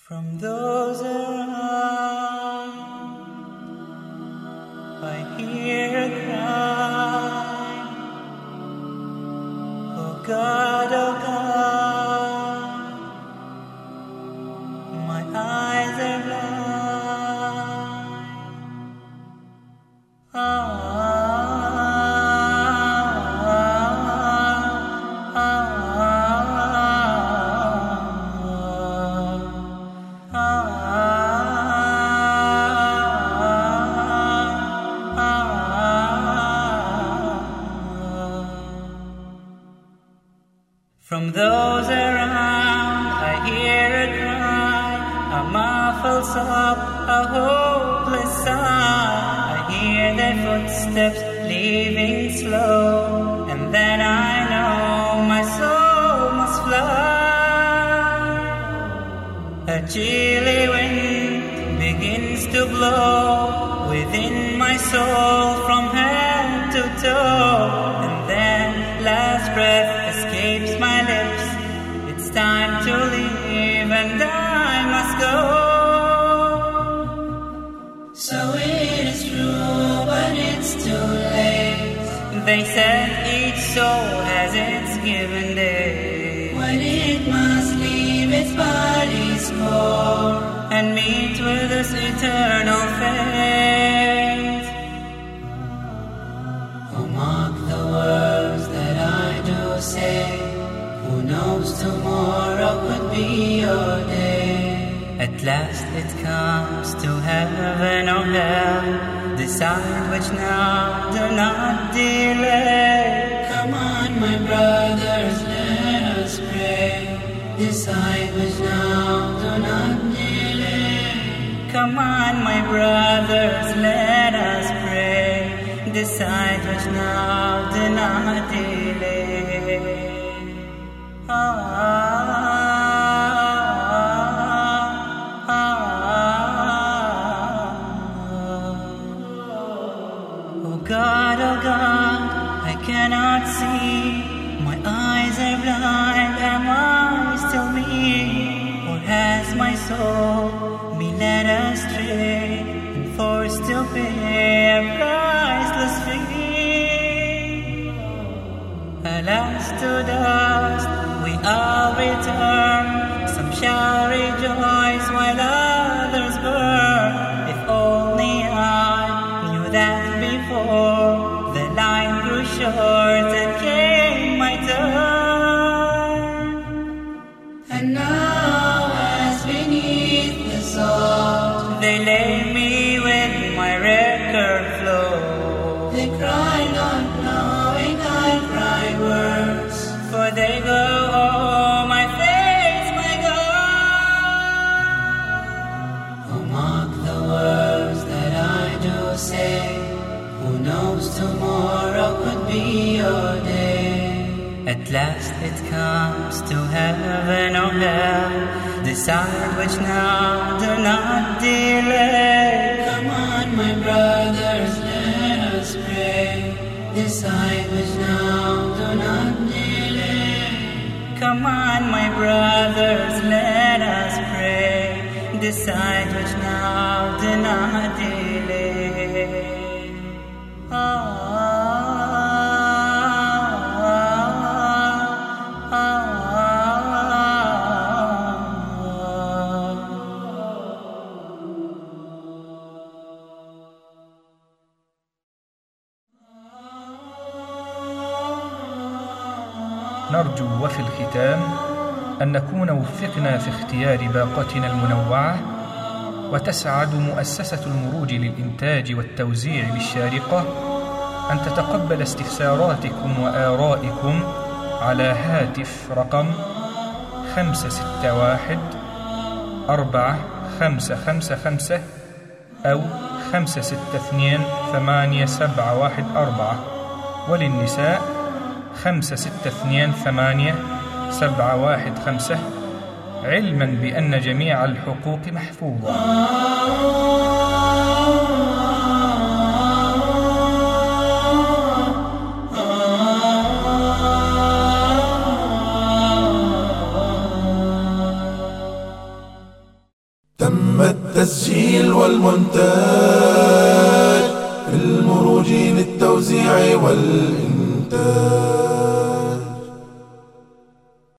From those around, I hear a cry. Oh God, my eyes are blind. From those around, I hear a cry, a muffled sob, a hopeless sigh. I hear their footsteps leaving slow, and then I know my soul must fly. A chilly wind begins to blow within my soul from head to toe, and then last breath escapes my lips. It's time to leave and I must go. So it is true, but it's too late. They said each soul has its given day, when it must leave its body's core and meet with its eternal fate. Oh, mark the words that I do say. Who knows tomorrow could be your day. At last it comes to heaven or hell. Decide which now, do not delay. Come on, my brothers, let us pray. Decide which now, do not delay. Come on, my brothers, let us pray. Decide which now, do not delay. Oh God, I cannot see. My eyes are blind, am I still me? Or has my soul been led astray and forced to pay a priceless fee? Alas, to dust we all return. Some shall rejoice while others burn. If only I knew that before the line grew short and came my turn. And now as beneath the salt they lay me with my record flow. They cry not knowing I cry words, for they go, oh my face, my God. Oh, mark the words that I do say. Who knows tomorrow could be your day. At last it comes to heaven or hell. Decide which now, do not delay. Come on, my brothers, let us pray. Decide which now, do not delay. Come on, my brothers, let us pray. Decide which now, do not delay. نرجو وفي الختام أن نكون وفقنا في اختيار باقتنا المنوعة، وتسعد مؤسسة المروج للإنتاج والتوزيع بالشارقة أن تتقبل استفساراتكم وآرائكم على هاتف رقم 561-4555 أو 562-8714، وللنساء 562-8715، علما بأن جميع الحقوق محفوظة. تم التسجيل والمونتاج في المروج للتوزيع والإنتاج.